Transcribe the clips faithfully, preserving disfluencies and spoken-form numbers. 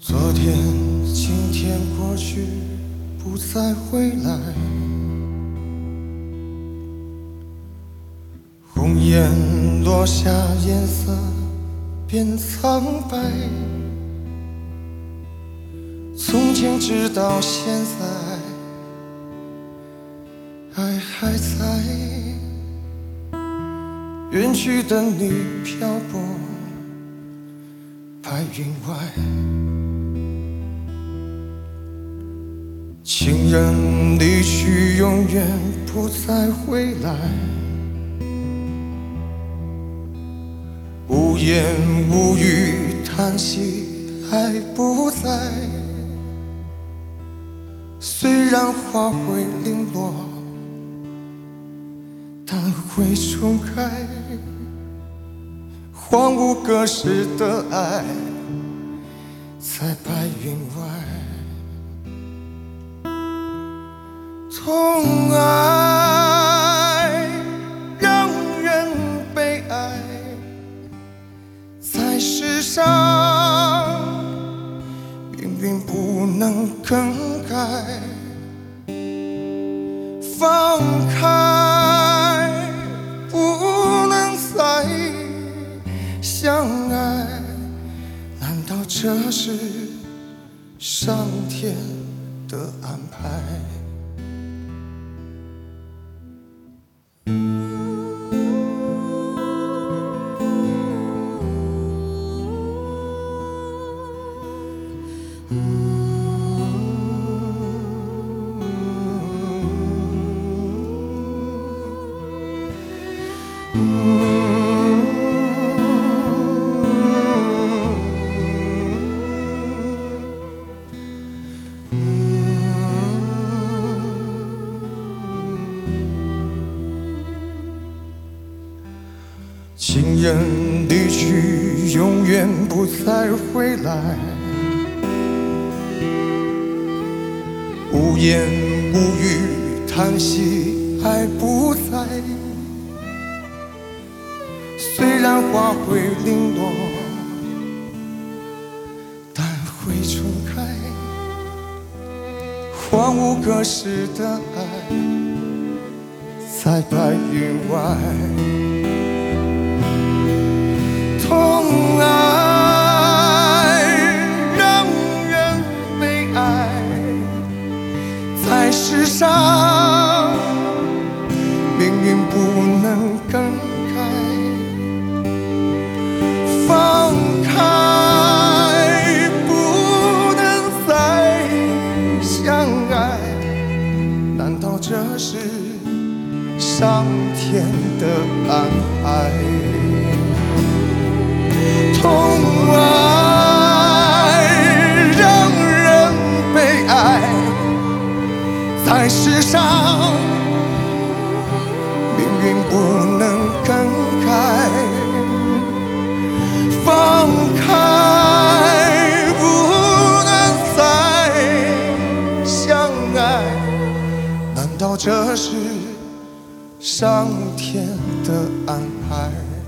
昨天、今天过去，不再回来。红颜落下，颜色变苍白。从前直到现在，爱还在。远去的你漂泊白云外，情人离去，永远不再回来。无言无语，叹息爱不在。虽然花会零落，但会重开。荒芜隔世的爱，在白云外。痛爱让人悲哀，在世上命运不能更改。放开不能再相爱，难道这是上天的安排？情人离去，永远不再回来。无言无语，叹息爱不在。虽然花会零落，但会重开。荒芜隔世的爱，在白云外。痛爱让人悲哀，在世上命运不能更改。放开不能再相爱，难道这是上天的安排？痛爱让人悲哀，在世上命运不能更改。放开不能再相爱，难道这是上天的安排？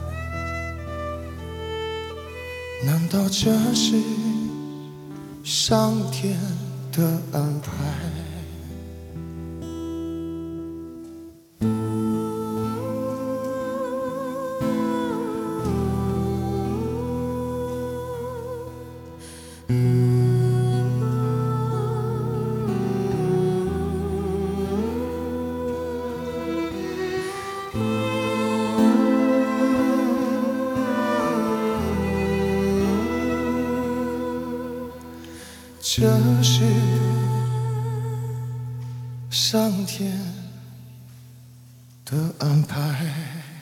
难道这是上天的安排？这是上天的安排。